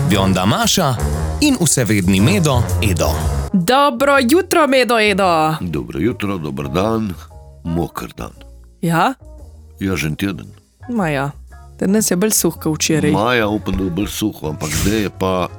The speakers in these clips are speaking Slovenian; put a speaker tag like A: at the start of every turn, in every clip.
A: Bionda Maša in vsevedni Medo Edo.
B: Dobro jutro, Medo Edo.
C: Dobro jutro, dober dan, moker dan.
B: Ja?
C: Jažen teden.
B: Maja, danes je bolj suh, kot včeraj.
C: Maja upam, da je bolj suho, ampak zdaj je pa...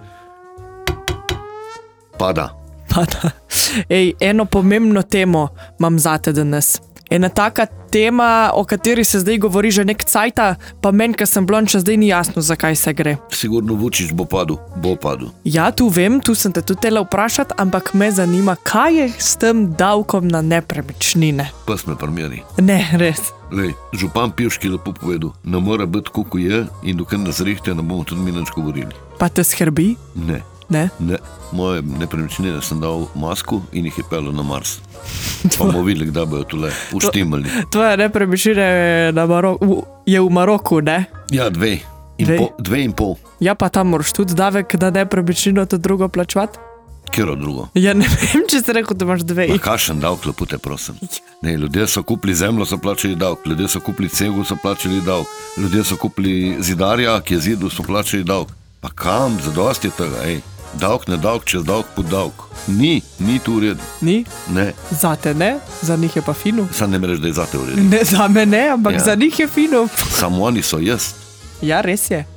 C: Pada.
B: Ej, eno pomembno temo imam zate danes. Ena taka tema, o kateri se zdaj govori že nek cajta, pa meni, ker sem blond, še zdaj ni jasno, zakaj se gre.
C: Sigurno Vučić bo padel.
B: Ja, tu vem, tu sem te tudi tela vprašati, ampak me zanima, kaj je s tem davkom na nepremičnine.
C: Pes me primeri.
B: Ne, res.
C: Lej, župan Pivški lepo povedal, ne mora biti kako je in dokaj nas rihte, ne bomo tudi mi nič govorili.
B: Pa te skrbi?
C: Ne.
B: Ne?
C: Ne. Moje nepremičnine sem dal masku in jih je pelil na Mars. Pa bomo videli, kdaj bojo tule uštimali.
B: Tvoja nepremičnine je v Maroku, ne?
C: Ja, 2,5.
B: Ja, pa tam moraš tudi davek na nepremičnino to drugo plačevati?
C: Kjero drugo?
B: Ja, ne vem, če si rekel, da imaš 2.
C: Pa kakšen davk, lepo te prosim. Ne, ljudje so kupili zemljo, so plačali davk. Ljudje so kupili ceglo, so plačali davk. Ljudje so kupili zidarja, ki je zidil, so plačali davk. Pa kam, zadosti je tega, ej. Davk ne davk, čez davk pod davk. Ni tu v redu.
B: Ni?
C: Ne.
B: Zate ne, za njih je pa fino.
C: Sam ne mereš, da je zate v redu.
B: Ne, za me ne, ampak
C: Ja.
B: za njih je fino.
C: Samo oni so jaz.
B: Ja, res je.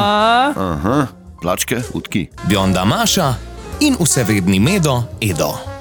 C: Aha, plačke, utki.
A: Bionda Maša in vsevedni Medo Edo.